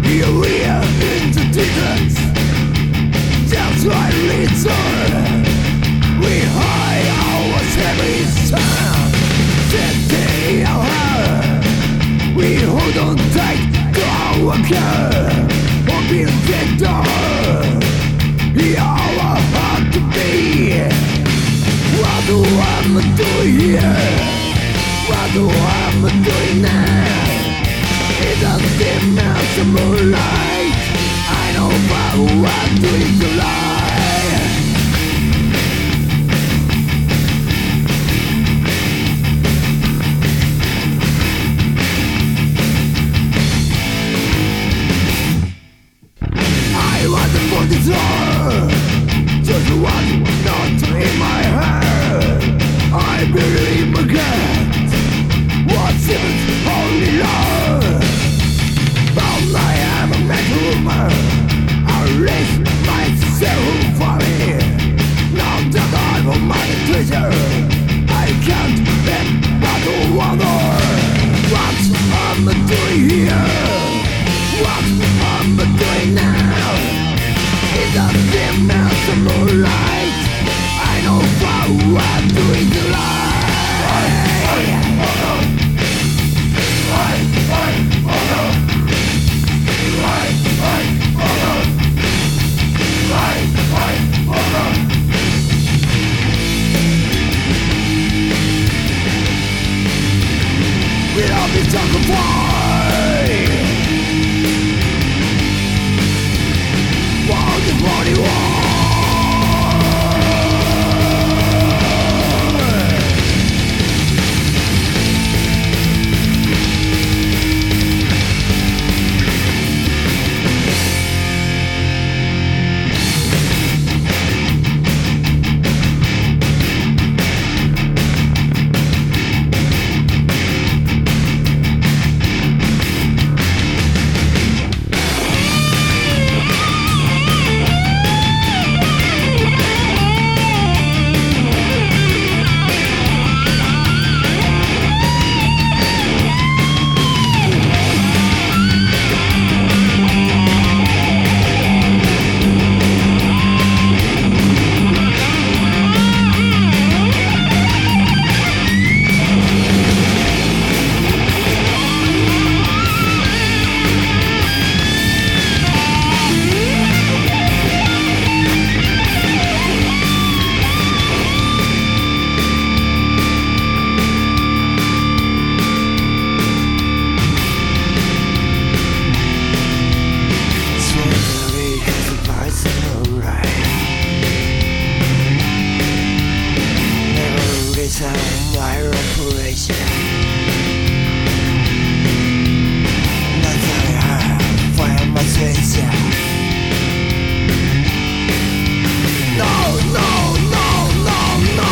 Here we are in the distance, that's why we turn. We hide our heavy sound, setting our heart. We hold on tight to our care, hoping get done. Here our heart to be. What do I'm doing here? What do I'm doing now? It's a dim house of moonlight. I know what I'm doing to lie. I want for this war, just one not in my head. I believe again. What seems only love? But I am a mental man. I raise myself for me. Now that I'm a my treasure, I can't bend back to wonder what I'm doing here. What I'm doing now is a dim house of moonlight. I know what I'm doing to lie. We'll all be talking fight. While the body war. My reparation. That's all I have for my treasure. No, no, no, no, no.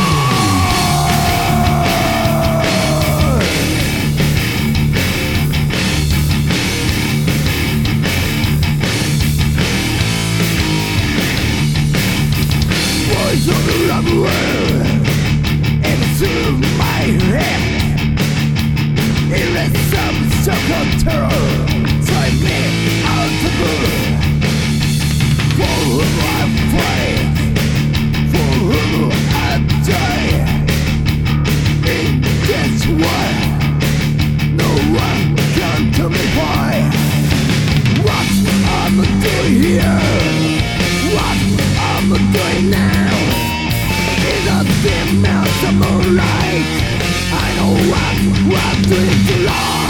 Voice of the rebel to my head, it is some circle terror. Take me out the blue. For whom I fight, for whom I die. In this world, no one can tell me why. What I'm doing here, what I'm doing now. In a dim house of moonlight, I know what I'm doing to lie.